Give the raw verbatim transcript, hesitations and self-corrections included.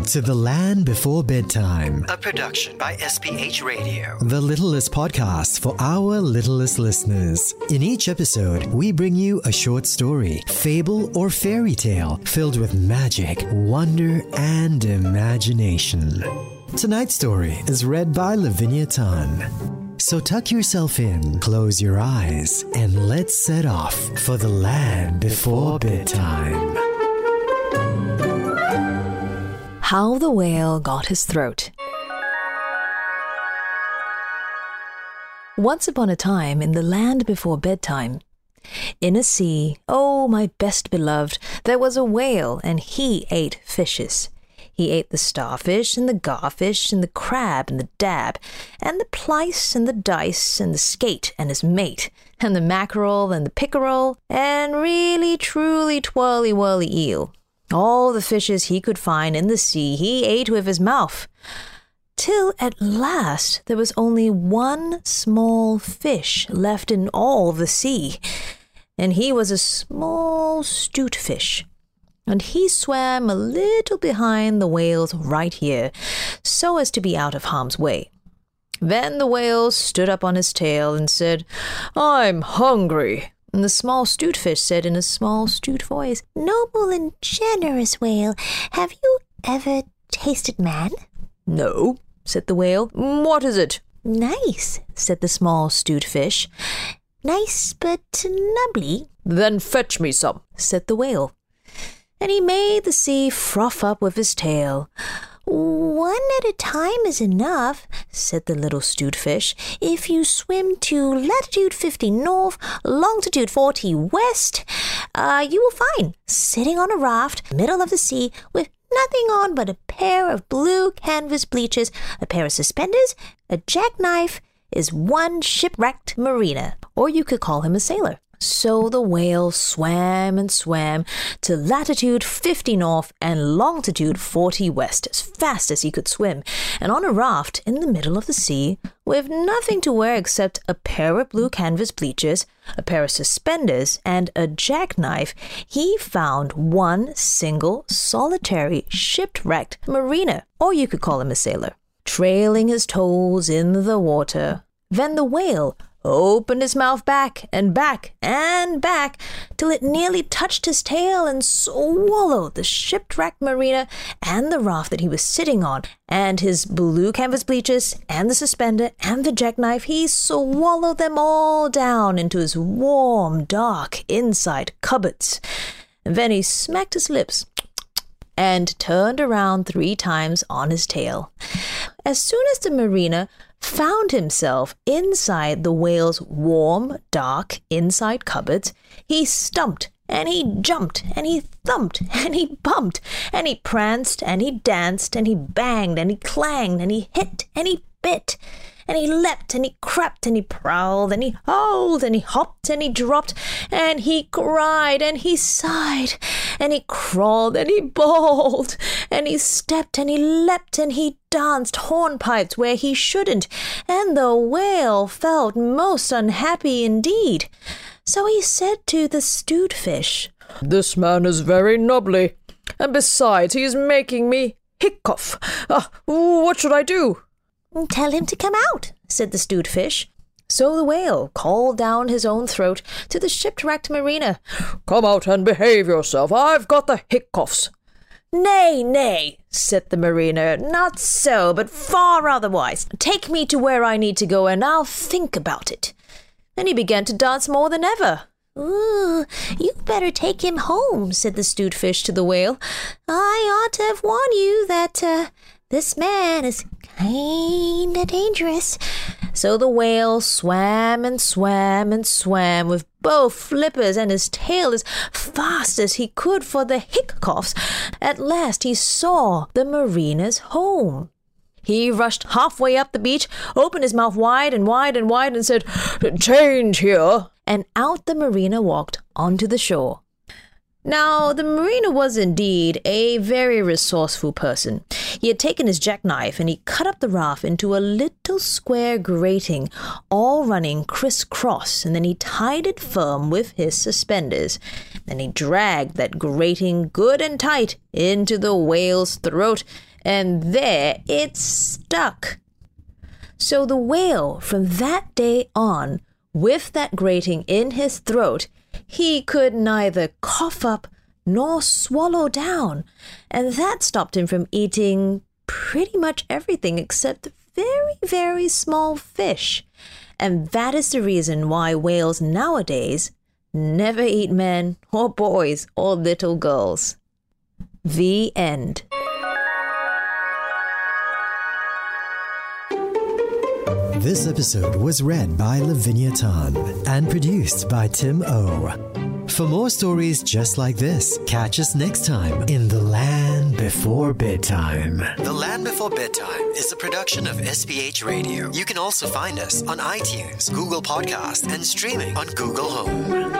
to The Land Before Bedtime, a production by S P H Radio, the littlest podcast for our littlest listeners. In each episode, we bring you a short story, fable, or fairy tale filled with magic, wonder, and imagination. Tonight's story is read by Lavinia Tan. So tuck yourself in, close your eyes, and let's set off for The Land Before Bedtime. How the Whale Got His Throat. Once upon a time in the land before bedtime, in a sea, oh my best beloved, there was a whale, and he ate fishes. He ate the starfish and the garfish and the crab and the dab and the plice and the dice and the skate and his mate and the mackerel and the pickerel and really truly twirly-whirly eel. All the fishes he could find in the sea he ate with his mouth, till at last there was only one small fish left in all the sea, and he was a small 'stute fish, and he swam a little behind the whale's right ear, so as to be out of harm's way. Then the whale stood up on his tail and said, "I'm hungry." And the small 'stute fish said in a small 'stute voice, "Noble and generous whale, have you ever tasted man?" "No," said the whale. "What is it?" "Nice," said the small 'stute fish. "Nice but nubbly." "Then fetch me some," said the whale. And he made the sea froth up with his tail. "One at a time is enough," said the little 'stute fish. "If you swim to latitude fifty north, longitude forty west, uh, you will find, sitting on a raft, middle of the sea, with nothing on but a pair of blue canvas bleachers, a pair of suspenders, a jackknife, is one shipwrecked mariner, or you could call him a sailor." So the whale swam and swam to latitude fifty north and longitude forty west as fast as he could swim, and on a raft in the middle of the sea, with nothing to wear except a pair of blue canvas bleachers, a pair of suspenders, and a jackknife, he found one single, solitary, shipwrecked mariner, or you could call him a sailor, trailing his toes in the water. Then the whale opened his mouth back and back and back till it nearly touched his tail and swallowed the shipwrecked mariner and the raft that he was sitting on, and his blue canvas bleachers and the suspender and the jackknife. He swallowed them all down into his warm, dark inside cupboards. And then he smacked his lips and turned around three times on his tail. As soon as the mariner found himself inside the whale's warm, dark inside cupboards, he stumped and he jumped and he thumped and he bumped and he pranced and he danced and he banged and he clanged and he hit and he bit and he leapt and he crept and he prowled and he howled and he hopped and he dropped and he cried and he sighed and he crawled and he bawled and he stepped and he leapt and he danced hornpipes where he shouldn't, and the whale felt most unhappy indeed. So he said to the 'stute fish, "This man is very nubbly, and besides he is making me hiccough. Uh, what should I do?" "Tell him to come out," said the 'stute fish. So the whale called down his own throat to the shipwrecked mariner, "Come out and behave yourself. I've got the hiccoughs." "Nay, nay," said the mariner, "not so, but far otherwise. Take me to where I need to go, and I'll think about it." And he began to dance more than ever. "Ooh, you better take him home," said the 'stute fish to the whale. "I ought to have warned you that uh, this man is kinda dangerous." So the whale swam and swam and swam with both flippers and his tail as fast as he could for the hiccoughs. At last he saw the mariner's home. He rushed halfway up the beach, opened his mouth wide and wide and wide, and said, "Change here." And out the mariner walked onto the shore. Now, the mariner was indeed a very resourceful person. He had taken his jackknife and he cut up the raft into a little square grating, all running crisscross, and then he tied it firm with his suspenders. Then he dragged that grating good and tight into the whale's throat, and there it stuck. So the whale, from that day on, with that grating in his throat, he could neither cough up nor swallow down, and that stopped him from eating pretty much everything except very, very small fish. And that is the reason why whales nowadays never eat men or boys or little girls. The end. This episode was read by Lavinia Tan and produced by Tim O. For more stories just like this, catch us next time in The Land Before Bedtime. The Land Before Bedtime is a production of S P H Radio. You can also find us on iTunes, Google Podcast, and streaming on Google Home.